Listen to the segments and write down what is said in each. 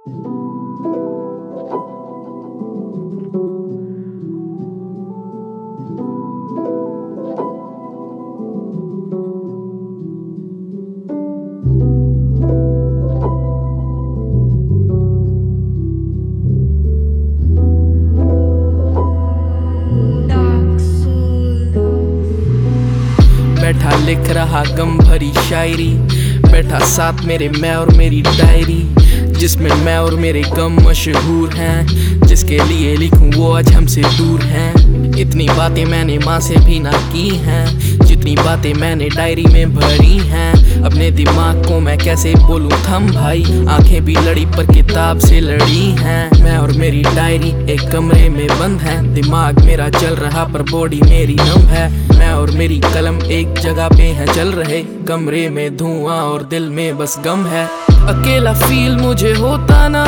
बैठा लिख रहा गम भरी शायरी, बैठा साथ मेरे मैं और मेरी डायरी, जिसमें मैं और मेरे गम मशहूर हैं। जिसके लिए लिखूं वो आज हमसे दूर हैं। इतनी बातें मैंने माँ से भी ना की हैं, जितनी बातें मैंने डायरी में भरी हैं। अपने दिमाग को मैं कैसे बोलूं थम भाई, आंखें भी लड़ी पर किताब से लड़ी हैं। मैं और मेरी डायरी एक कमरे में बंद है, दिमाग मेरा चल रहा पर बॉडी मेरी नम है। मैं और मेरी कलम एक जगह पे है चल रहे, कमरे में धुआं और दिल में बस गम है। अकेला फील मुझे होता ना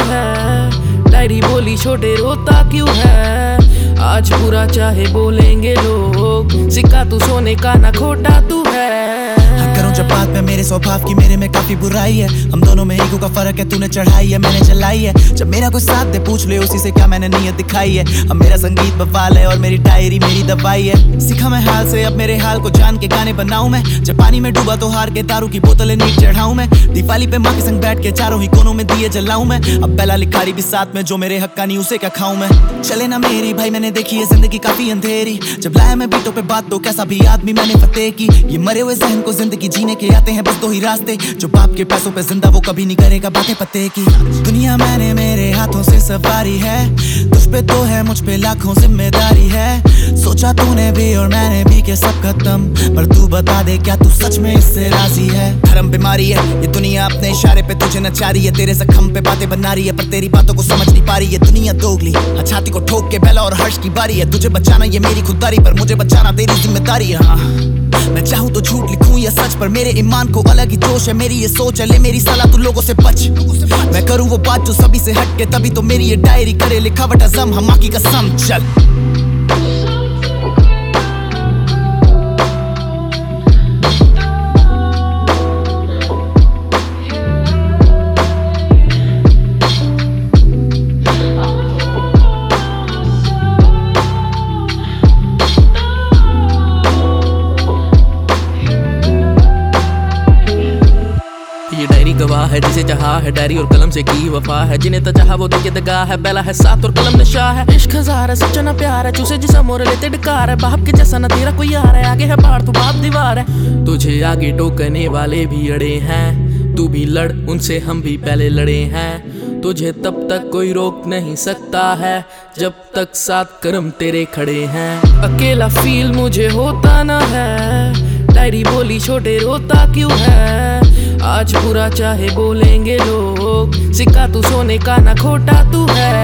है, डायरी बोली छोटे रोता क्यों है। आज बुरा चाहे बोलेंगे लोग, सिक्का तू सोने का ना खोटा तू है। करूं जब बात में मेरे स्वभाव की, मेरे में काफी बुराई है। हम दोनों में ईगो का फर्क है, तूने चढ़ाई है मैंने चलाई है। जब मेरा कोई साथ दे पूछ ले उसी से क्या मैंने नीयत दिखाई है। अब मेरा संगीत बवाल है और मेरी डायरी मेरी दवाई है। सीखा मैं हाल से अब मेरे हाल को जान के गाने बनाऊं मैं। जब पानी में डूबा तो हार के दारू की बोतलें नीट चढ़ाऊं मैं। दिवाली पे माँ के संग बैठ के चारों ही कोनों में दिए जलाऊं मैं। अब पहला लिखारी भी साथ में, जो मेरे हक्का नहीं उसे क्या खाऊं मैं। चले ना मेरी भाई मैंने देखी है जिंदगी काफी अंधेरी, जब लाया मैं बीटों पे बात तो कैसा भी आदमी मैंने फतेह की। ये मरे हुए जहन को जिंदगी जीने के आते हैं बस दो ही रास्ते, जो बाप के पैसों पे जिंदा वो कभी नहीं करेगा बातें पते की। दुनिया मैंने मेरे हाथों से सवारी है, तुझ पे तो है मुझ पे लाखों जिम्मेदारी है। सोचा तूने भी और मैंने भी कि सब खत्म, पर तू बता दे क्या तू सच में इससे राजी है। धर्म बीमारी है ये दुनिया, अपने इशारे पे तुझे नचा रही है। तेरे जख्म पे बातें बना रही है पर तेरी बातों को समझ नहीं पा रही है। दुनिया दोगली छाती को ठोक के बेला और हर्ष की बारी है। तुझे बचाना ये मेरी खुददारी, पर मुझे बचाना तेरी जिम्मेदारी है। हाँ मैं चाहूँ तो झूठ लिखूं या सच, पर मेरे ईमान को अलग ही जोश है। मेरी ये सोच है, ले मेरी सलाह तू लोगों से बच। मैं करूँ वो बात जो सभी से हट के, तभी तो मेरी ये डायरी करे लिखावट अज़म हम माँ की कसम। चल गवाह है जिसे चाहा है, डायरी और कलम से की वफा है। जिन्हें तो चाहा वो देखे दगा है, बेला है साथ और कलम नशा है। इश्क हजार है सच्चा ना प्यार है, चूसे जिसा मोर लेते डकार है। बाप के जैसा ना तेरा कोई यार है, आगे है पहाड़ तो बाप दीवार है। तुझे आगे टोकने वाले भी अड़े हैं, तू भी लड़ उनसे हम भी पहले लड़े हैं। तुझे तब तक कोई रोक नहीं सकता है, जब तक सात करम तेरे खड़े हैं। अकेला फील मुझे होता ना है, डायरी बोली छोटे रोता क्यों है। आज बुरा चाहे बोलेंगे लोग, सिक्का तू सोने का ना खोटा तू है।